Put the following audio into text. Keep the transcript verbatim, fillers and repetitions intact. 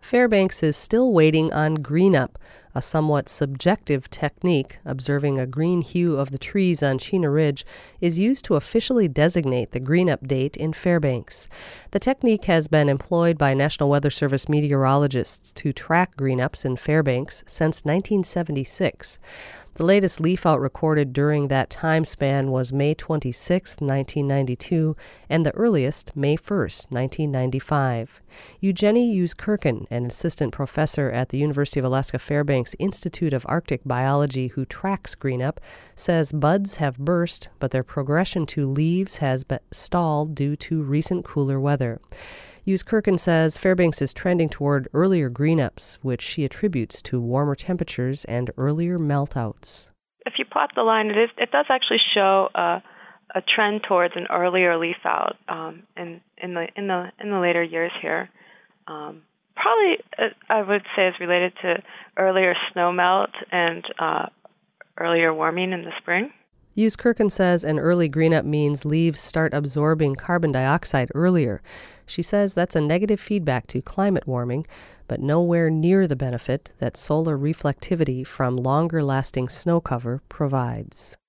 Fairbanks is still waiting on green-up, a somewhat subjective technique. Observing a green hue of the trees on Chena Ridge is used to officially designate the green-up date in Fairbanks. The technique has been employed by National Weather Service meteorologists to track green-ups in Fairbanks since nineteen seventy-six. The latest leaf-out recorded during that time span was May twenty-sixth, nineteen ninety-two, and the earliest, May first, nineteen ninety-five. Eugenie Uskirchen, an assistant professor at the University of Alaska Fairbanks Institute of Arctic Biology who tracks green-up, says buds have burst, but their progression to leaves has been stalled due to recent cooler weather. Uskirchen says Fairbanks is trending toward earlier green-ups, which she attributes to warmer temperatures and earlier meltouts. If you plot the line, it is it does actually show a, a trend towards an earlier leaf out um, in in the in the in the later years here. Um, probably, uh, I would say, is related to earlier snow melt and uh, earlier warming in the spring. Uskirchen says an early green-up means leaves start absorbing carbon dioxide earlier. She says that's a negative feedback to climate warming, but nowhere near the benefit that solar reflectivity from longer-lasting snow cover provides.